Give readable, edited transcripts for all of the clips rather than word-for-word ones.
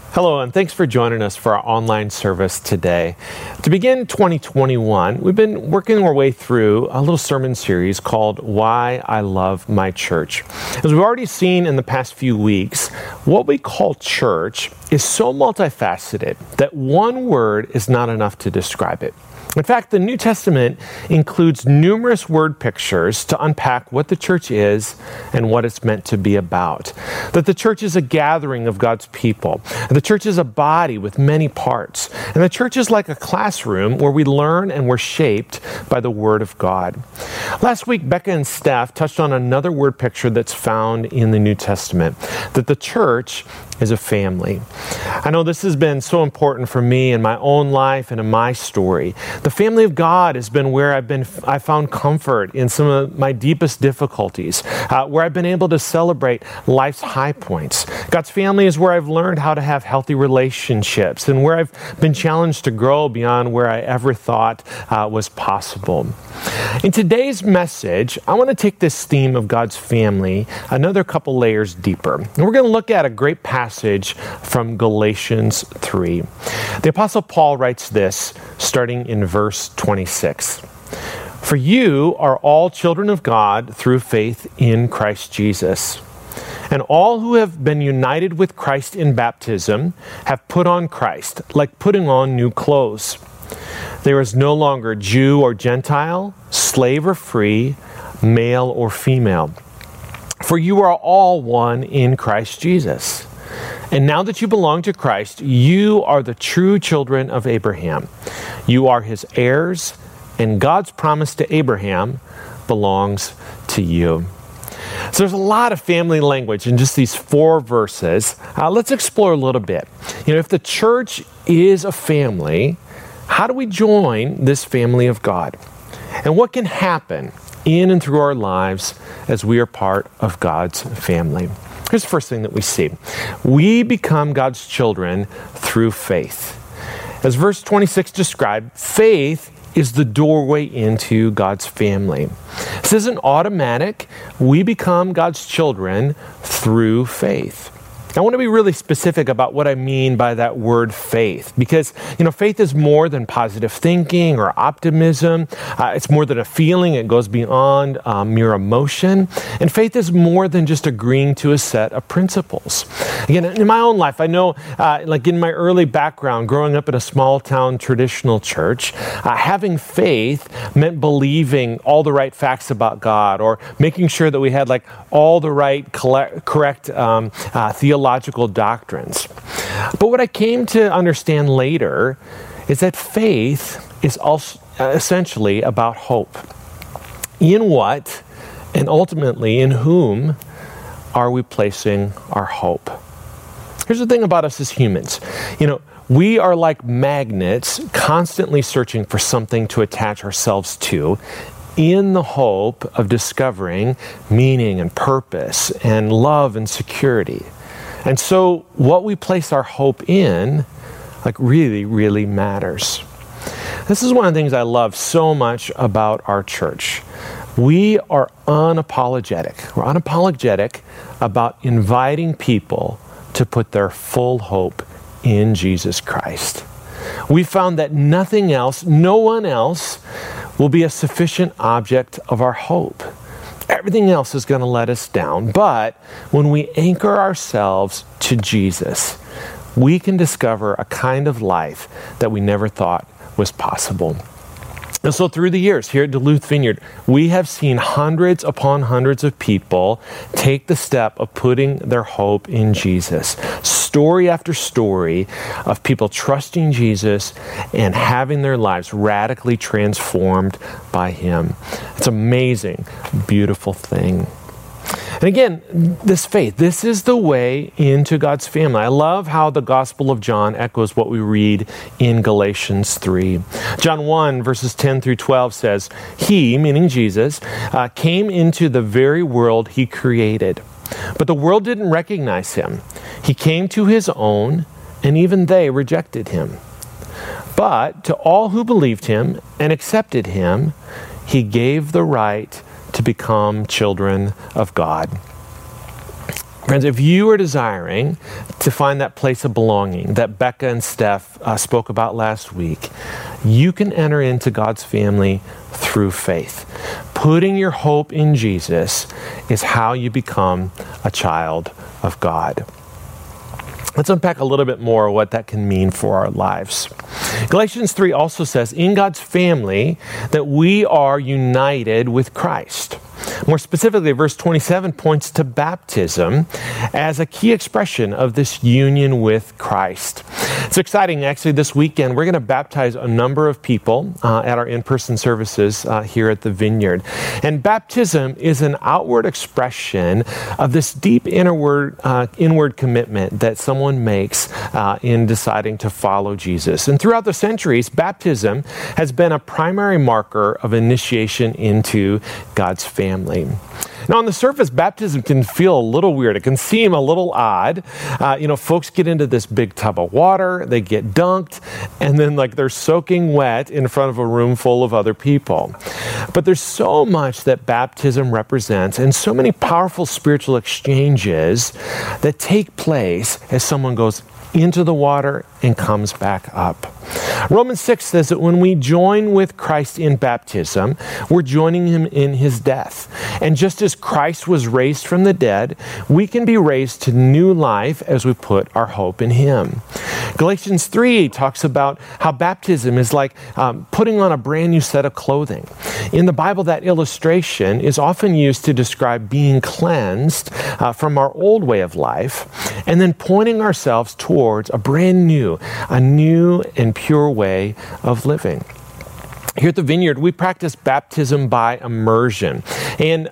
Hello, and thanks for joining us for our online service today. To begin 2021, we've been working our way through a little sermon series called Why I Love My Church. As we've already seen in the past few weeks, what we call church is so multifaceted that one word is not enough to describe it. In fact, the New Testament includes numerous word pictures to unpack what the church is and what it's meant to be about. That the church is a gathering of God's people. The church is a body with many parts. And the church is like a classroom where we learn and we're shaped by the Word of God. Last week, Becca and Steph touched on another word picture that's found in the New Testament, that the church is a family. I know this has been so important for me in my own life and in my story. The family of God has been where I found comfort in some of my deepest difficulties, where I've been able to celebrate life's high points. God's family is where I've learned how to have healthy relationships and where I've been challenged to grow beyond where I ever thought was possible. In today's message, I want to take this theme of God's family another couple layers deeper. And we're going to look at a great passage from Galatians 3. The Apostle Paul writes this, starting in verse 26. For you are all children of God through faith in Christ Jesus. And all who have been united with Christ in baptism have put on Christ, like putting on new clothes. There is no longer Jew or Gentile, slave or free, male or female. For you are all one in Christ Jesus. And now that you belong to Christ, you are the true children of Abraham. You are his heirs, and God's promise to Abraham belongs to you. So there's a lot of family language in just these 4 verses. Let's explore a little bit. If the church is a family, how do we join this family of God? And what can happen in and through our lives as we are part of God's family? Here's the first thing that we see. We become God's children through faith. As verse 26 described, faith is the doorway into God's family. This isn't automatic. We become God's children through faith. I want to be really specific about what I mean by that word faith, because, faith is more than positive thinking or optimism. It's more than a feeling. It goes beyond mere emotion. And faith is more than just agreeing to a set of principles. Again, in my own life, I know, like in my early background, growing up in a small town traditional church, having faith meant believing all the right facts about God, or making sure that we had all the right correct theological doctrines. But what I came to understand later is that faith is also essentially about hope. In what and ultimately in whom are we placing our hope? Here's the thing about us as humans. We are like magnets constantly searching for something to attach ourselves to in the hope of discovering meaning and purpose and love and security. And so what we place our hope in, really, really matters. This is one of the things I love so much about our church. We are unapologetic. We're unapologetic about inviting people to put their full hope in Jesus Christ. We found that nothing else, no one else, will be a sufficient object of our hope. Everything else is going to let us down. But when we anchor ourselves to Jesus, we can discover a kind of life that we never thought was possible. And so through the years here at Duluth Vineyard, we have seen hundreds upon hundreds of people take the step of putting their hope in Jesus. Story after story of people trusting Jesus and having their lives radically transformed by Him. It's an amazing, beautiful thing. And again, this faith, this is the way into God's family. I love how the Gospel of John echoes what we read in Galatians 3. John 1, verses 10 through 12 says, He, meaning Jesus, came into the very world He created. But the world didn't recognize Him. He came to His own, and even they rejected Him. But to all who believed Him and accepted Him, He gave the right to become children of God. Friends, if you are desiring to find that place of belonging that Becca and Steph spoke about last week, you can enter into God's family through faith. Putting your hope in Jesus is how you become a child of God. Let's unpack a little bit more what that can mean for our lives. Galatians 3 also says, in God's family, that we are united with Christ. More specifically, verse 27 points to baptism as a key expression of this union with Christ. It's exciting. Actually, this weekend, we're going to baptize a number of people at our in-person services here at the Vineyard. And baptism is an outward expression of this deep inward commitment that someone makes in deciding to follow Jesus. And throughout the centuries, baptism has been a primary marker of initiation into God's family. Now, on the surface, baptism can feel a little weird. It can seem a little odd. Folks get into this big tub of water, they get dunked, and then they're soaking wet in front of a room full of other people. But there's so much that baptism represents and so many powerful spiritual exchanges that take place as someone goes into the water and comes back up. Romans 6 says that when we join with Christ in baptism, we're joining him in his death. And just as Christ was raised from the dead, we can be raised to new life as we put our hope in him. Galatians 3 talks about how baptism is like putting on a brand new set of clothing. In the Bible, that illustration is often used to describe being cleansed from our old way of life and then pointing ourselves towards a new and pure way of living. Here at the Vineyard, we practice baptism by immersion. And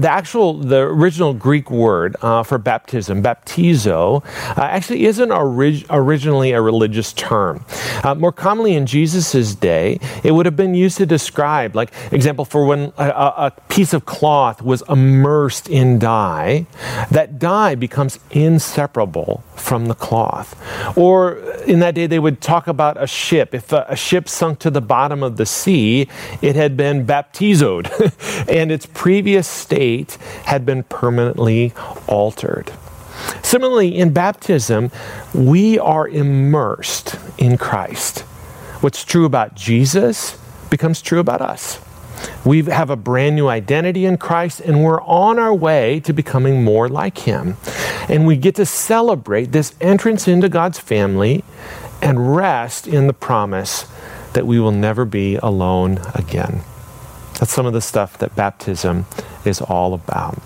the original Greek word for baptism, baptizo, actually isn't originally a religious term. More commonly in Jesus' day, it would have been used to describe, example, for when a piece of cloth was immersed in dye, that dye becomes inseparable from the cloth. Or in that day, they would talk about a ship. If a ship sunk to the bottom of the sea, it had been baptizoed, and its previous state had been permanently altered. Similarly, in baptism, we are immersed in Christ. What's true about Jesus becomes true about us. We have a brand new identity in Christ, and we're on our way to becoming more like him. And we get to celebrate this entrance into God's family and rest in the promise that we will never be alone again. That's some of the stuff that baptism is all about.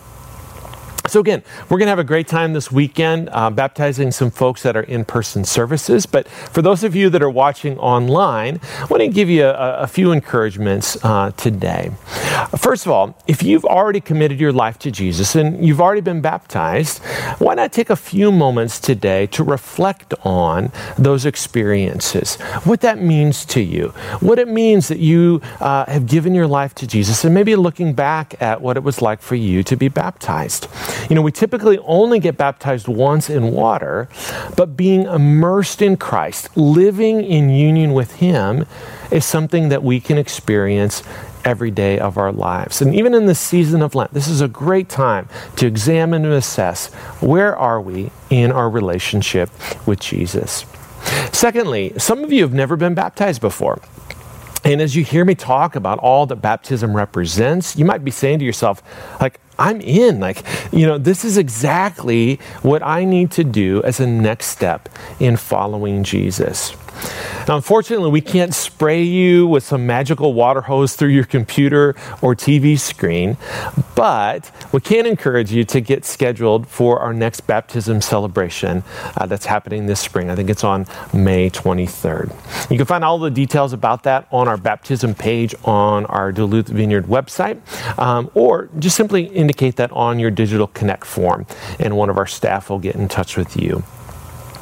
So again, we're going to have a great time this weekend baptizing some folks that are in-person services. But for those of you that are watching online, I want to give you a few encouragements today. First of all, if you've already committed your life to Jesus and you've already been baptized, why not take a few moments today to reflect on those experiences, what that means to you, what it means that you have given your life to Jesus, and maybe looking back at what it was like for you to be baptized. We typically only get baptized once in water, but being immersed in Christ, living in union with him, is something that we can experience every day of our lives. And even in the season of Lent, this is a great time to examine and assess, where are we in our relationship with Jesus? Secondly, some of you have never been baptized before. And as you hear me talk about all that baptism represents, you might be saying to yourself, I'm in. This is exactly what I need to do as a next step in following Jesus. Now, unfortunately, we can't spray you with some magical water hose through your computer or TV screen, but we can encourage you to get scheduled for our next baptism celebration that's happening this spring. I think it's on May 23rd. You can find all the details about that on our baptism page on our Duluth Vineyard website, or just simply indicate that on your Digital Connect form, and one of our staff will get in touch with you.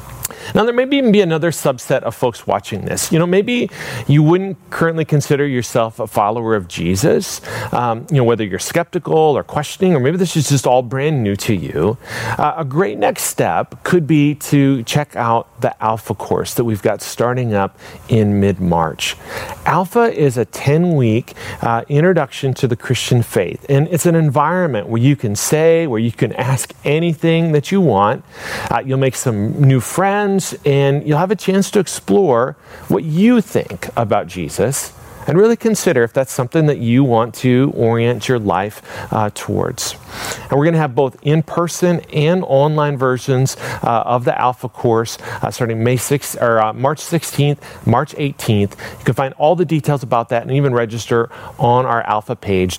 Now, there may even be another subset of folks watching this. Maybe you wouldn't currently consider yourself a follower of Jesus, whether you're skeptical or questioning, or maybe this is just all brand new to you. A great next step could be to check out the Alpha course that we've got starting up in mid-March. Alpha is a 10-week introduction to the Christian faith, and it's an environment where you can where you can ask anything that you want. You'll make some new friends, and you'll have a chance to explore what you think about Jesus and really consider if that's something that you want to orient your life towards. And we're going to have both in-person and online versions of the Alpha course starting March 16th, March 18th. You can find all the details about that and even register on our Alpha page,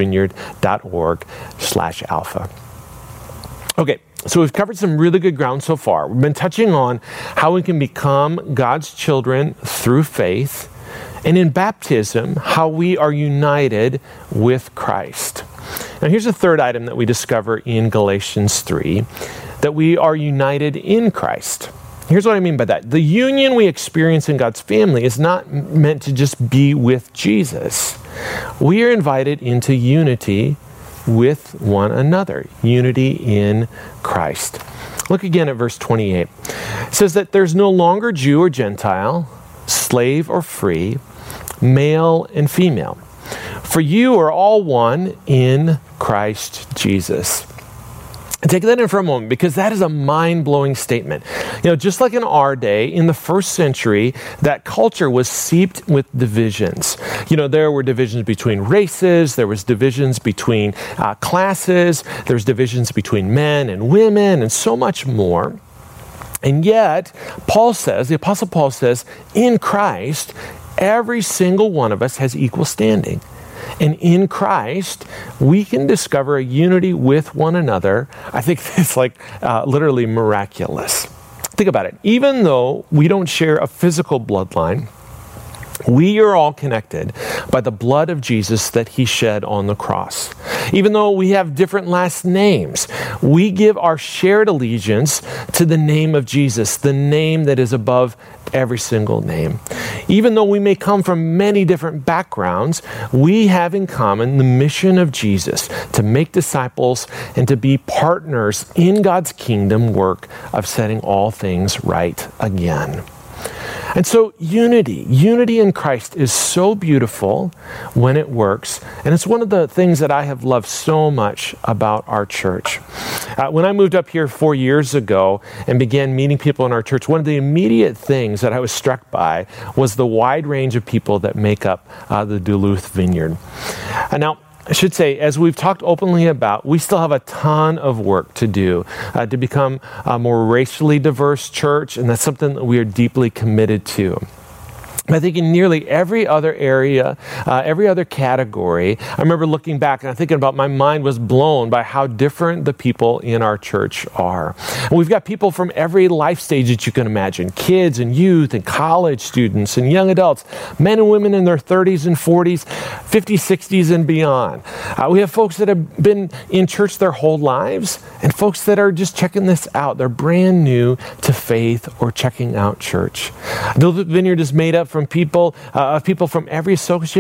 duluthvineyard.org/alpha. Okay. So we've covered some really good ground so far. We've been touching on how we can become God's children through faith, and in baptism, how we are united with Christ. Now here's a third item that we discover in Galatians 3, that we are united in Christ. Here's what I mean by that. The union we experience in God's family is not meant to just be with Jesus. We are invited into unity with one another, unity in Christ. Look again at verse 28. It says that there's no longer Jew or Gentile, slave or free, male and female, for you are all one in Christ Jesus. And take that in for a moment, because that is a mind-blowing statement. Just like in our day, in the first century, that culture was seeped with divisions. There were divisions between races, there was divisions between classes, there was divisions between men and women, and so much more. And yet, the Apostle Paul says, in Christ, every single one of us has equal standing. And in Christ, we can discover a unity with one another. I think it's literally miraculous. Think about it. Even though we don't share a physical bloodline, we are all connected by the blood of Jesus that he shed on the cross. Even though we have different last names, we give our shared allegiance to the name of Jesus, the name that is above every single name. Even though we may come from many different backgrounds, we have in common the mission of Jesus to make disciples and to be partners in God's kingdom work of setting all things right again. And so unity in Christ is so beautiful when it works. And it's one of the things that I have loved so much about our church. When I moved up here 4 years ago and began meeting people in our church, one of the immediate things that I was struck by was the wide range of people that make up the Duluth Vineyard. And now, I should say, as we've talked openly about, we still have a ton of work to do to become a more racially diverse church, and that's something that we are deeply committed to. I think in nearly every other area, every other category, I remember looking back and I'm thinking about, my mind was blown by how different the people in our church are. And we've got people from every life stage that you can imagine, kids and youth and college students and young adults, men and women in their 30s and 40s, 50s, 60s and beyond. We have folks that have been in church their whole lives and folks that are just checking this out. They're brand new to faith or checking out church. Duluth Vineyard is made up from people from every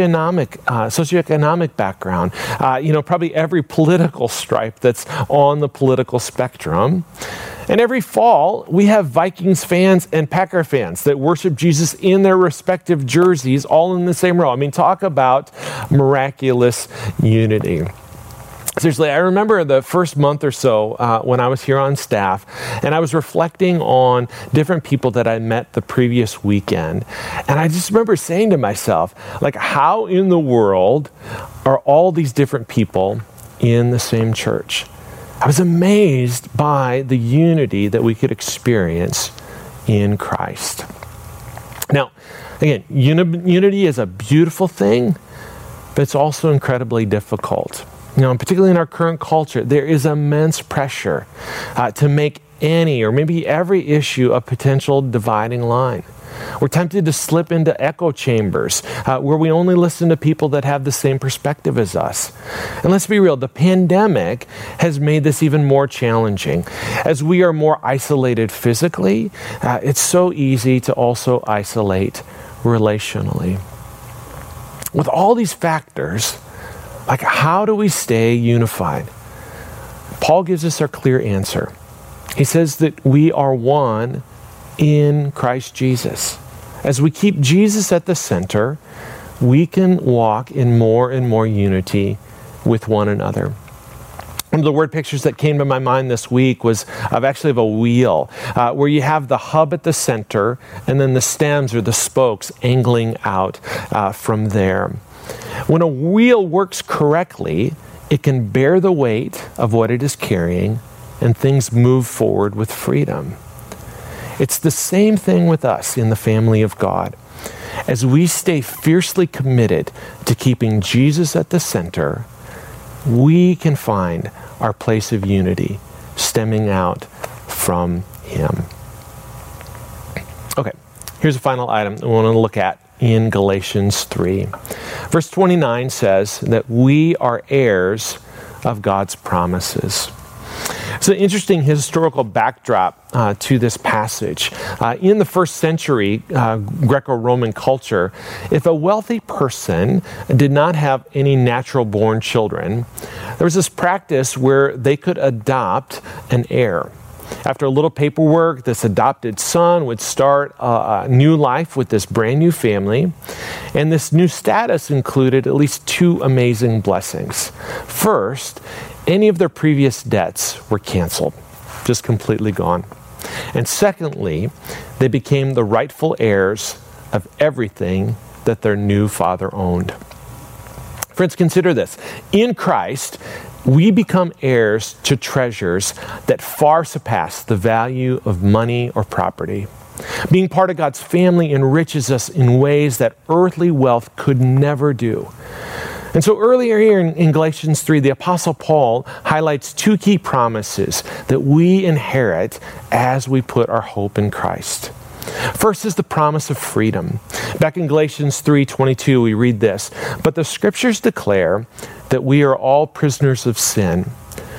socioeconomic background, probably every political stripe that's on the political spectrum. And every fall, we have Vikings fans and Packer fans that worship Jesus in their respective jerseys, all in the same row. I mean, talk about miraculous unity. Seriously, I remember the first month or so when I was here on staff, and I was reflecting on different people that I met the previous weekend. And I just remember saying to myself, how in the world are all these different people in the same church? I was amazed by the unity that we could experience in Christ. Now, again, unity is a beautiful thing, but it's also incredibly difficult. And particularly in our current culture, there is immense pressure to make any or maybe every issue a potential dividing line. We're tempted to slip into echo chambers where we only listen to people that have the same perspective as us. And let's be real, the pandemic has made this even more challenging. As we are more isolated physically, it's so easy to also isolate relationally. With all these factors, like how do we stay unified? Paul gives us our clear answer. He says that we are one in Christ Jesus. As we keep Jesus at the center, we can walk in more and more unity with one another. One of the word pictures that came to my mind this week was of a wheel where you have the hub at the center and then the stems or the spokes angling out from there. When a wheel works correctly, it can bear the weight of what it is carrying and things move forward with freedom. It's the same thing with us in the family of God. As we stay fiercely committed to keeping Jesus at the center, we can find our place of unity stemming out from Him. Okay, here's a final item we want to look at in Galatians 3. Verse 29 says that we are heirs of God's promises. It's an interesting historical backdrop to this passage. In the first century Greco-Roman culture, if a wealthy person did not have any natural-born children, there was this practice where they could adopt an heir. After a little paperwork, this adopted son would start a new life with this brand new family. And this new status included at least two amazing blessings. First, any of their previous debts were canceled, just completely gone. And secondly, they became the rightful heirs of everything that their new father owned. Friends, consider this. In Christ, we become heirs to treasures that far surpass the value of money or property. Being part of God's family enriches us in ways that earthly wealth could never do. And so earlier here in Galatians 3, the Apostle Paul highlights two key promises that we inherit as we put our hope in Christ. First is the promise of freedom. Back in Galatians 3:22, we read this, "But the Scriptures declare that we are all prisoners of sin.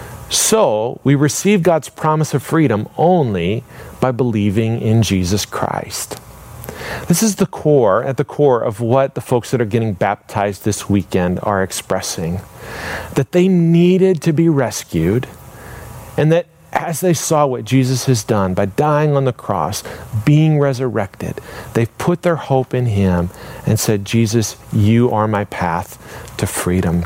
So we receive God's promise of freedom only by believing in Jesus Christ." This is at the core of what the folks that are getting baptized this weekend are expressing. That they needed to be rescued, and that as they saw what Jesus has done by dying on the cross, being resurrected, they've put their hope in Him and said, "Jesus, you are my path to freedom."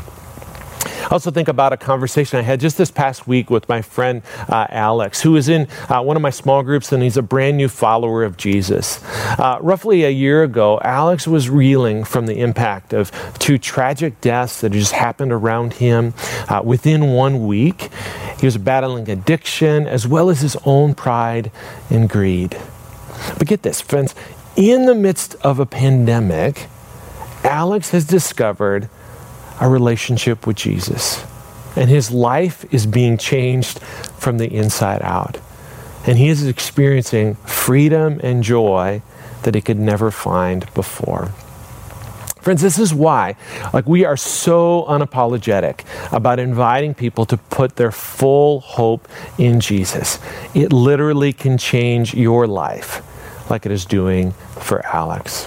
I also think about a conversation I had just this past week with my friend Alex, who is in one of my small groups, and he's a brand new follower of Jesus. Roughly a year ago, Alex was reeling from the impact of two tragic deaths that had just happened around him within 1 week. He was battling addiction as well as his own pride and greed. But get this, friends, in the midst of a pandemic, Alex has discovered a relationship with Jesus. And his life is being changed from the inside out. And he is experiencing freedom and joy that he could never find before. Friends, this is why we are so unapologetic about inviting people to put their full hope in Jesus. It literally can change your life like it is doing for Alex.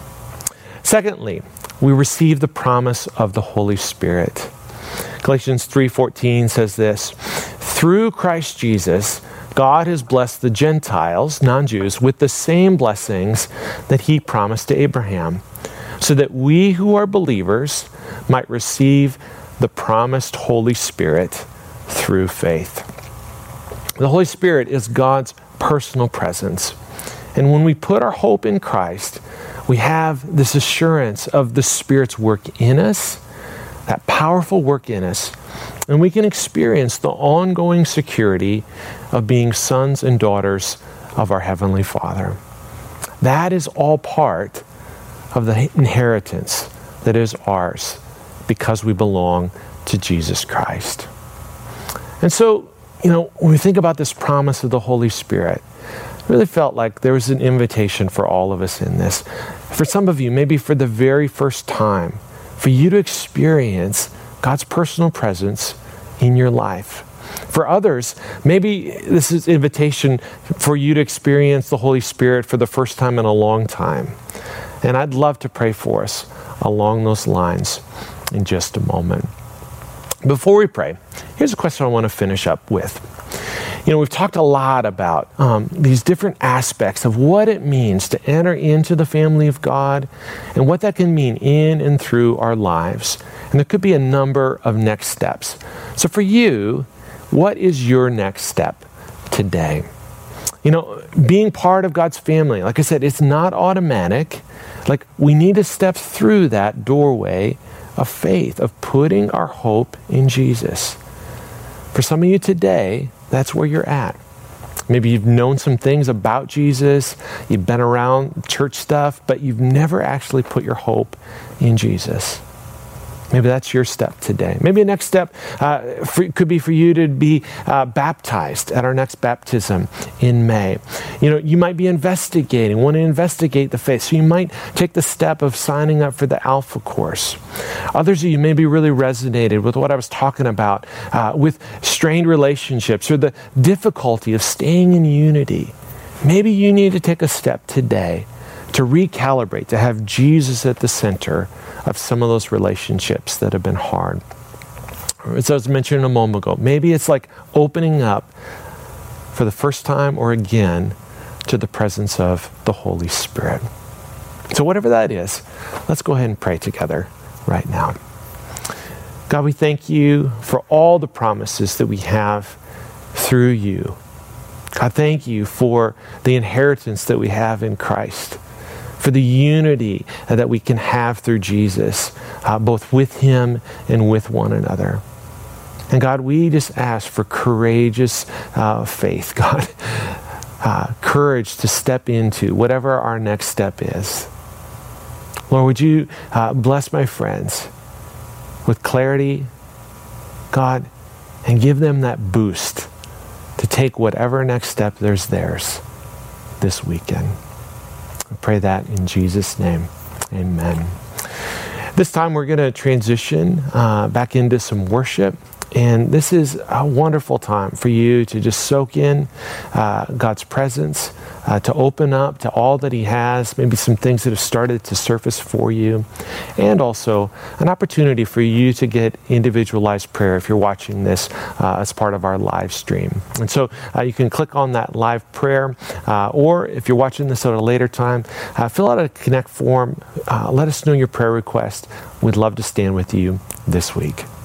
Secondly, we receive the promise of the Holy Spirit. Galatians 3:14 says this, "Through Christ Jesus, God has blessed the Gentiles, non-Jews, with the same blessings that He promised to Abraham, so that we who are believers might receive the promised Holy Spirit through faith." The Holy Spirit is God's personal presence. And when we put our hope in Christ, we have this assurance of the Spirit's work in us, that powerful work in us, and we can experience the ongoing security of being sons and daughters of our Heavenly Father. That is all part of the inheritance that is ours because we belong to Jesus Christ. And so when we think about this promise of the Holy Spirit, I really felt like there was an invitation for all of us in this. For some of you, maybe for the very first time, for you to experience God's personal presence in your life. For others, maybe this is an invitation for you to experience the Holy Spirit for the first time in a long time. And I'd love to pray for us along those lines in just a moment. Before we pray, here's a question I want to finish up with. We've talked a lot about these different aspects of what it means to enter into the family of God and what that can mean in and through our lives. And there could be a number of next steps. So for you, what is your next step today? Being part of God's family, like I said, it's not automatic. Like we need to step through that doorway of faith, of putting our hope in Jesus. For some of you today, that's where you're at. Maybe you've known some things about Jesus, you've been around church stuff, but you've never actually put your hope in Jesus. Maybe that's your step today. Maybe a next step could be for you to be baptized at our next baptism in May. You might be want to investigate the faith. So you might take the step of signing up for the Alpha course. Others of you maybe really resonated with what I was talking about with strained relationships or the difficulty of staying in unity. Maybe you need to take a step today to recalibrate, to have Jesus at the center of some of those relationships that have been hard. As I was mentioning a moment ago, maybe it's like opening up for the first time or again to the presence of the Holy Spirit. So whatever that is, let's go ahead and pray together right now. God, we thank you for all the promises that we have through you. God, thank you for the inheritance that we have in Christ, for the unity that we can have through Jesus, both with him and with one another. And God, we just ask for courageous faith, God, courage to step into whatever our next step is. Lord, would you bless my friends with clarity, God, and give them that boost to take whatever next step there's theirs this weekend. I pray that in Jesus' name. Amen. This time we're going to transition back into some worship. And this is a wonderful time for you to just soak in God's presence, to open up to all that he has, maybe some things that have started to surface for you, and also an opportunity for you to get individualized prayer if you're watching this as part of our live stream. And so you can click on that live prayer, or if you're watching this at a later time, fill out a Connect form. Let us know your prayer request. We'd love to stand with you this week.